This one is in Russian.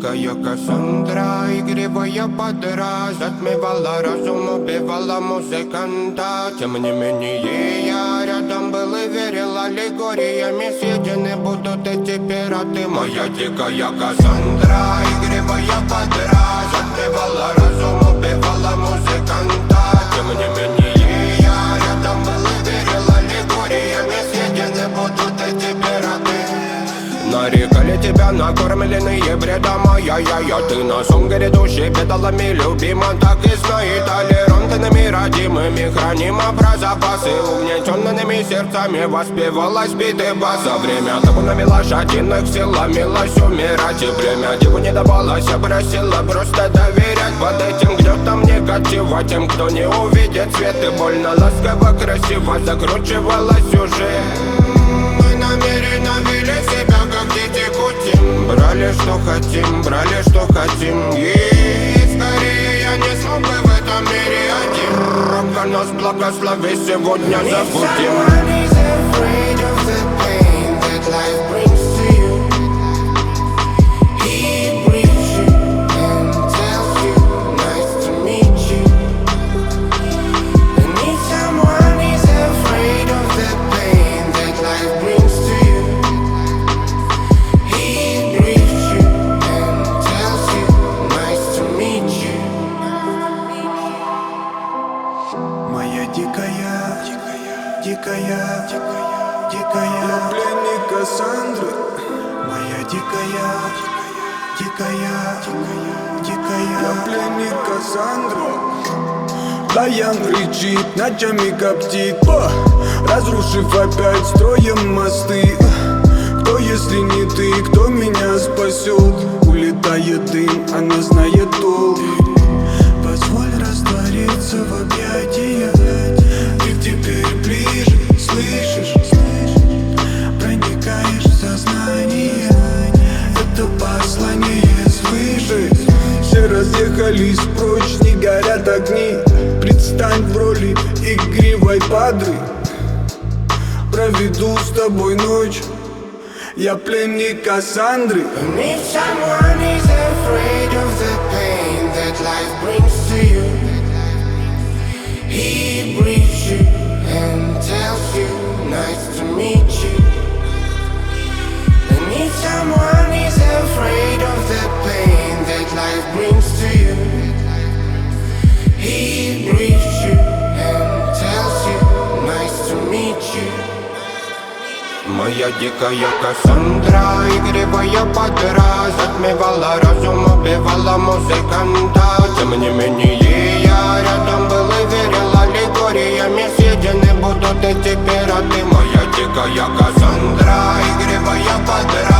дикая Кассандра, игривая подра, затмевала разум, убивала музыканта. Тем не менее я рядом был и верил, аллегориями съедены будут эти пираты. Моя дикая Кассандра, игривая подра, затмевала разум, убивала музыканта. Тем не менее я рядом был и верил, аллегориями съедены будут эти пираты. Нарекали тебя накормленные бредом, я ты на сон грядущий педалами любима. Так и знай, толерантными родимыми храним про запасы. Угнетенными сердцами воспевалась биты баса. Время табунами лошадиных сил ломилась умирать. И время диву не давалось, просила просто доверять. Под этим гнетом негатива тем, кто не увидит свет. И больно ласково, красиво закручивалась уже. Мы намеренно вели себя как дети кутим. Брали что хотим, и скорее я не смог бы в этом мире один. Рамка нас благослови, сегодня забудем. Дикая пленник Кассандры. Моя дикая пленник Кассандры. Баян кричит, ночами коптит, разрушив опять строем мосты. Кто, если не ты, кто меня спасет? Улетает дым, она знает толк. Позволь раствориться в объятиях. Ты теперь ближе, слышишь? Проникаешь в сознание. Это послание свыше. Все разъехались прочь, не горят огни. Предстань в роли игривой падры. Проведу с тобой ночь. Я пленник Кассандры. If someone is afraid of the pain that life brings to you, he briefs you and tells you, nice to meet you. And if someone is afraid of the pain that life brings to you, he briefs you and tells you, nice to meet you. Моя дикая Кассандра, игривая подра, затмевала разум, убивала музыканта. Тем не менее я рядом был и верил, аллегориями съедены будут эти пираты. Моя дикая Кассандра, игривая подра.